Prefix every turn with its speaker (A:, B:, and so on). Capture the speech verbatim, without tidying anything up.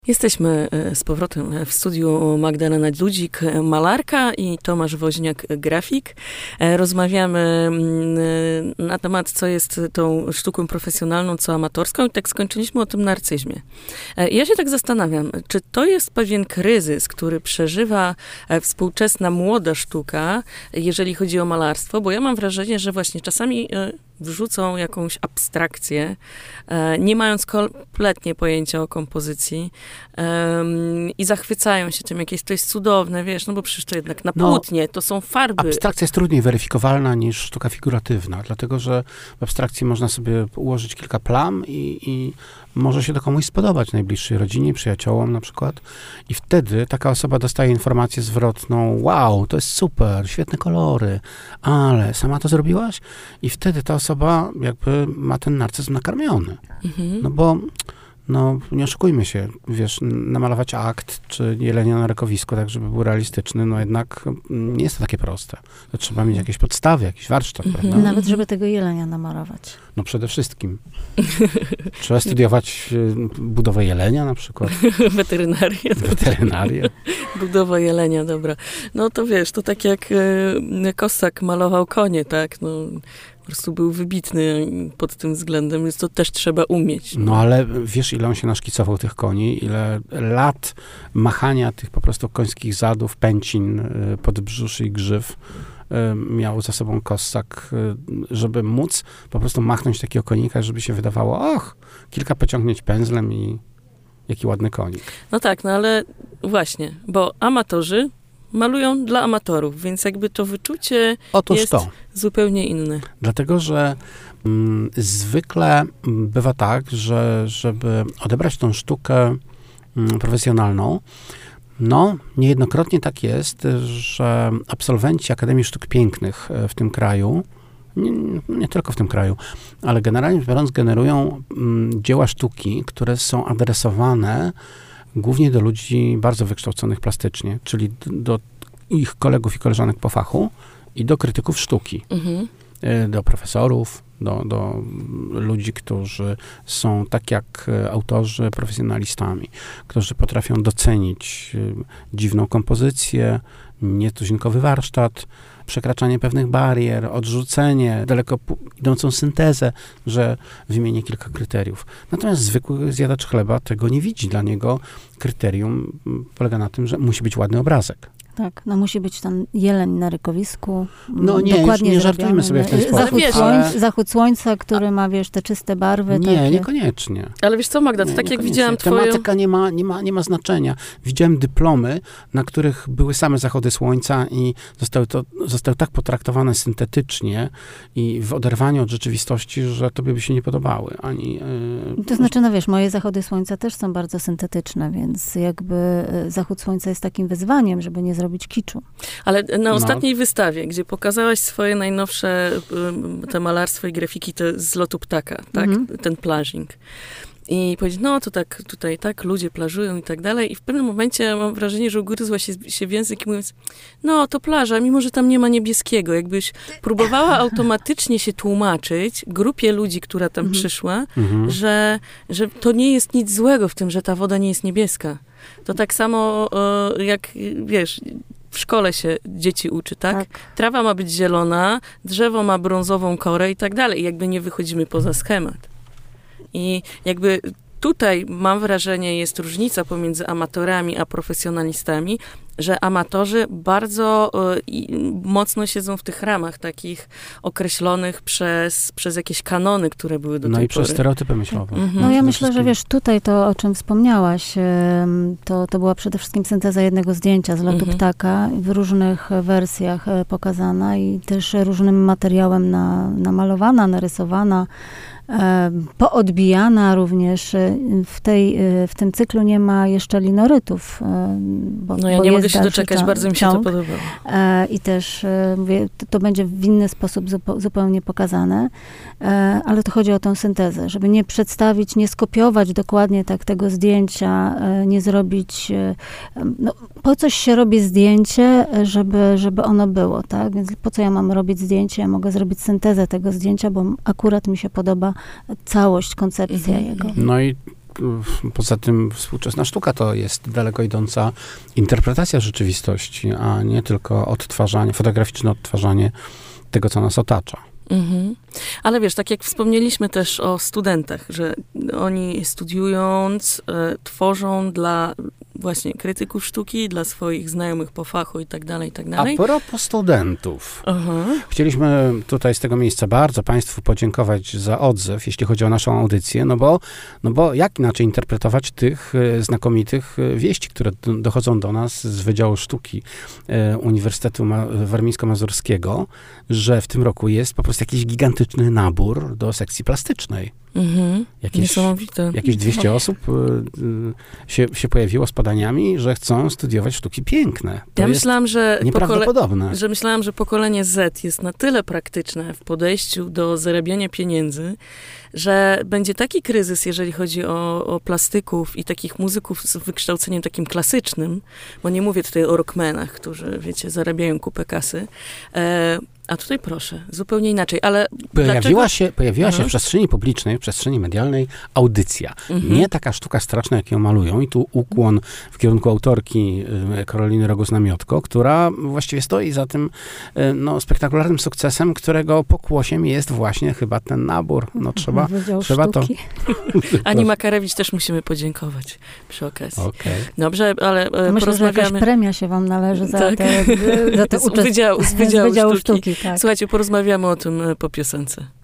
A: Jesteśmy z powrotem w studiu Magdalena Dudzik, malarka, i Tomasz Woźniak, grafik. Rozmawiamy na temat, co jest tą sztuką profesjonalną, co amatorską, i tak skończyliśmy o tym narcyzmie. Ja się tak zastanawiam, czy to jest pewien kryzys, który przeżywa współczesna młoda sztuka, jeżeli chodzi o malarstwo, bo ja mam wrażenie, że właśnie czasami wrzucą jakąś abstrakcję, nie mając kompletnie pojęcia o kompozycji, um, i zachwycają się tym, jakieś to jest cudowne, wiesz, no bo przecież to jednak na płótnie, no, to są farby.
B: Abstrakcja jest trudniej weryfikowalna niż sztuka figuratywna, dlatego że w abstrakcji można sobie ułożyć kilka plam i, i może się to komuś spodobać, najbliższej rodzinie, przyjaciołom na przykład, i wtedy taka osoba dostaje informację zwrotną: wow, to jest super, świetne kolory, ale sama to zrobiłaś? I wtedy ta osoba jakby ma ten narcyzm nakarmiony. Mhm. No bo, no nie oszukujmy się, wiesz, namalować akt, czy jelenia na rykowisku, tak żeby był realistyczny, no jednak nie jest to takie proste. To trzeba mieć jakieś podstawy, jakiś warsztat, mhm. prawda?
C: Nawet żeby tego jelenia namalować.
B: No przede wszystkim. Trzeba studiować budowę jelenia na przykład.
A: Weterynarię.
B: Weterynarię.
A: Budowa jelenia, dobra. No to wiesz, to tak jak e, Kossak malował konie, tak? No, po prostu był wybitny pod tym względem, więc to też trzeba umieć.
B: No ale wiesz, ile on się naszkicował tych koni, ile lat machania tych po prostu końskich zadów, pęcin, podbrzuszy i grzyw miał za sobą Kossak, żeby móc po prostu machnąć takiego konika, żeby się wydawało, och, kilka pociągnięć pędzlem i jaki ładny konik.
A: No tak, no ale właśnie, bo amatorzy malują dla amatorów, więc jakby to wyczucie
B: Otóż
A: jest
B: to.
A: zupełnie inne.
B: Dlatego, że mm, zwykle bywa tak, że żeby odebrać tą sztukę mm, profesjonalną, no, niejednokrotnie tak jest, że absolwenci Akademii Sztuk Pięknych w tym kraju, nie, nie tylko w tym kraju, ale generalnie biorąc, generują mm, dzieła sztuki, które są adresowane głównie do ludzi bardzo wykształconych plastycznie, czyli do ich kolegów i koleżanek po fachu i do krytyków sztuki, mhm. do profesorów, do, do ludzi, którzy są tak jak autorzy profesjonalistami, którzy potrafią docenić dziwną kompozycję, nietuzinkowy warsztat, przekraczanie pewnych barier, odrzucenie, daleko idącą syntezę, że wymienię kilka kryteriów. Natomiast zwykły zjadacz chleba tego nie widzi. Dla niego kryterium polega na tym, że musi być ładny obrazek.
C: Tak, no musi być ten jeleń na rykowisku.
B: No nie, dokładnie nie żartujmy sobie w ten sposób.
C: Zachód,
A: wiesz,
C: słońca,
B: ale...
C: zachód słońca, który ma, wiesz, te czyste barwy.
B: Nie,
C: takie.
B: Niekoniecznie.
A: Ale wiesz co, Magda, to nie, tak jak widziałam twoją...
B: Tematyka nie ma, nie, ma, nie ma znaczenia. Widziałem dyplomy, na których były same zachody słońca i zostały, to, zostały tak potraktowane syntetycznie i w oderwaniu od rzeczywistości, że tobie by się nie podobały. Ani,
C: yy... To znaczy, no wiesz, moje zachody słońca też są bardzo syntetyczne, więc jakby zachód słońca jest takim wyzwaniem, żeby nie zrobić kiczu.
A: Ale na ostatniej no. wystawie, gdzie pokazałaś swoje najnowsze te malarstwo i grafiki, to z lotu ptaka, tak? Mm-hmm. Ten plażing. I powiedzieć, no to tak, tutaj tak, ludzie plażują i tak dalej. I w pewnym momencie mam wrażenie, że ugryzła się, się w język i mówiąc, no to plaża, mimo że tam nie ma niebieskiego. Jakbyś próbowała automatycznie się tłumaczyć grupie ludzi, która tam mm-hmm. przyszła, mm-hmm. że, że to nie jest nic złego w tym, że ta woda nie jest niebieska. To tak samo jak, wiesz... W szkole się dzieci uczy, tak? tak? Trawa ma być zielona, drzewo ma brązową korę i tak dalej. Jakby nie wychodzimy poza schemat. I jakby tutaj mam wrażenie, jest różnica pomiędzy amatorami a profesjonalistami, że amatorzy bardzo y, mocno siedzą w tych ramach takich określonych przez, przez jakieś kanony, które były do
B: no
A: tej
B: i
A: pory.
B: przez stereotypy myślowe.
C: Mhm. No ja myślę, że wiesz, tutaj to, o czym wspomniałaś, to, to była przede wszystkim synteza jednego zdjęcia z lotu mhm. ptaka, w różnych wersjach pokazana i też różnym materiałem na, namalowana, narysowana, poodbijana również. W, tej, w tym cyklu nie ma jeszcze linorytów. Bo,
A: no ja
C: bo
A: nie mogę się doczekać, ciąg, bardzo mi się to podobało.
C: I też mówię, to, to będzie w inny sposób zupełnie pokazane, ale to chodzi o tę syntezę, żeby nie przedstawić, nie skopiować dokładnie tak tego zdjęcia, nie zrobić, no, po coś się robi zdjęcie, żeby, żeby ono było, tak? Więc po co ja mam robić zdjęcie? Ja mogę zrobić syntezę tego zdjęcia, bo akurat mi się podoba całość, koncepcja mm-hmm. jego.
B: No i poza tym współczesna sztuka to jest daleko idąca interpretacja rzeczywistości, a nie tylko odtwarzanie, fotograficzne odtwarzanie tego, co nas otacza.
A: Mhm. Ale wiesz, tak jak wspomnieliśmy też o studentach, że oni studiując, e, tworzą dla właśnie krytyków sztuki, dla swoich znajomych po fachu i tak dalej, i tak dalej.
B: A propos studentów.
A: Aha.
B: Chcieliśmy tutaj z tego miejsca bardzo Państwu podziękować za odzew, jeśli chodzi o naszą audycję, no bo, no bo jak inaczej interpretować tych e, znakomitych e, wieści, które d- dochodzą do nas z Wydziału Sztuki e, Uniwersytetu Ma- Warmińsko-Mazurskiego, że w tym roku jest po prostu jakiś gigantyczny nabór do sekcji plastycznej.
A: Mhm.
B: Jakieś,
A: Niesamowite.
B: jakieś dwieście osób y, y, się, się pojawiło z podaniami, że chcą studiować sztuki piękne. To
A: Ja
B: jest
A: myślałam, że,
B: nieprawdopodobne.
A: pokole- że myślałam, że pokolenie Z jest na tyle praktyczne w podejściu do zarabiania pieniędzy, że będzie taki kryzys, jeżeli chodzi o, o plastyków i takich muzyków z wykształceniem takim klasycznym, bo nie mówię tutaj o rockmenach, którzy, wiecie, zarabiają kupę kasy, e, a tutaj proszę, zupełnie inaczej, ale
B: Pojawiła
A: dlaczego?
B: się, pojawiła się
A: Aha.
B: w przestrzeni publicznej, w przestrzeni medialnej audycja.
A: Mhm.
B: Nie taka sztuka straszna, jak ją malują. I tu ukłon w kierunku autorki y, Karoliny Rogus-Namiotko, która właściwie stoi za tym y, no, spektakularnym sukcesem, którego pokłosiem jest właśnie chyba ten nabór. No trzeba,
C: Wydział
B: trzeba to...
C: Sztuki.
A: Ani Makarewicz też musimy podziękować przy okazji.
B: Okej.
A: Dobrze, ale e,
C: Myślę, że jakaś
A: porozmawiamy...
C: premia się wam należy za
A: Tak.
C: te, za te
A: Z
C: uczest-
A: wydziału- z
C: z
A: Wydziału
C: Wydziału
A: Sztuki.
C: Sztuki. Tak.
A: Słuchajcie, porozmawiamy o tym e, po piosence.